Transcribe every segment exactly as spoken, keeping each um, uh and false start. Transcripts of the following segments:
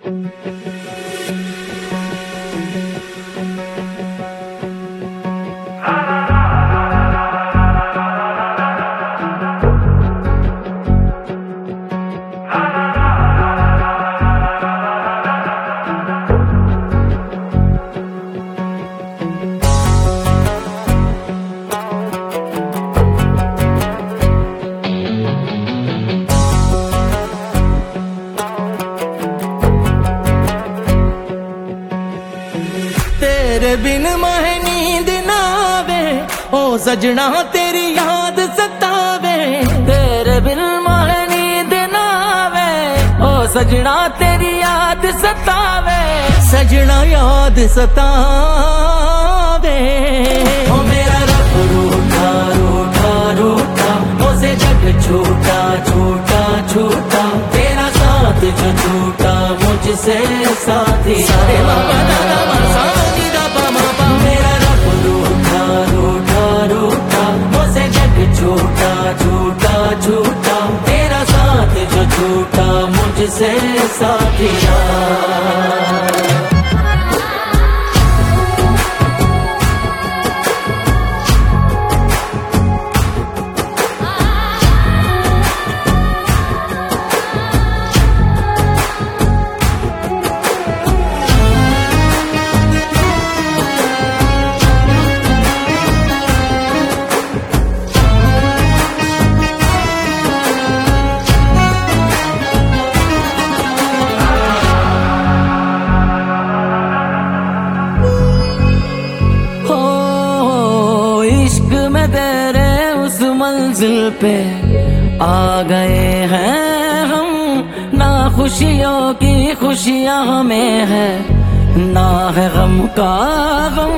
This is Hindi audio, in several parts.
तेरे बिन माहे नींद ना आवे, ओ सजना तेरी याद सतावे। तेरे बिन माहे नींद ना आवे, ओ सजना तेरी याद सतावे। सजना याद सतावे। ओ मेरा रब रूठा रूठा रूठा, उसे जग छूटा छूटा छूटा। तेरा साथ जो छूटा मुझसे साथी सारे बाबा दादा मासा छूटा छूटा छूटा। तेरा साथ जो छूटा मुझसे साथिया। तेरे उस मंजिल पे आ गए हैं हम, ना खुशियों की खुशियां हमें है, ना है गम का गम।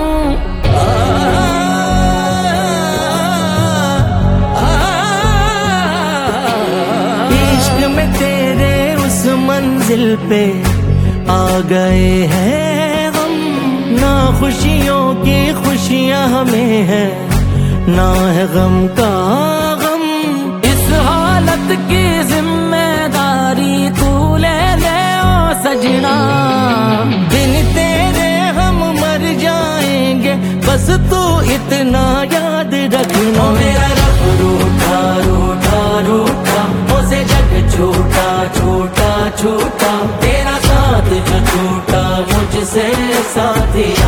इश्क में तेरे उस मंजिल पे आ गए हैं हम, ना खुशियों की खुशियां हमें है, ना है गम का गम। इस हालत की जिम्मेदारी तू ले ले ओ सजना। बिन तेरे हम मर जाएंगे, बस तू इतना याद रखना। मेरा रब रूठा रूठा रूठा, उसे जग छूटा छूटा छूटा। तेरा साथ जो छूटा मुझसे साथिया।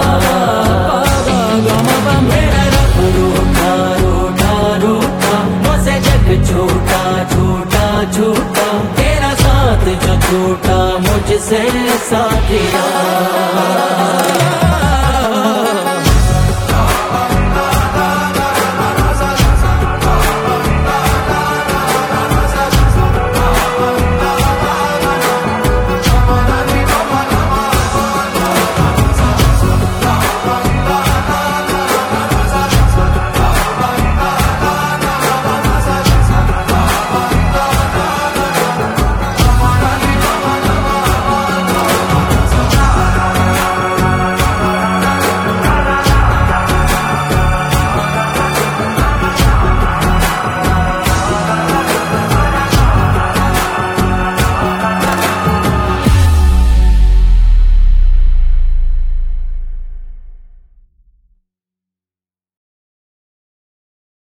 मेरा रब रूठा रूठा रूठा, मुझसे जग छूटा छूटा छूटा। तेरा साथ जो छूटा मुझसे साथिया।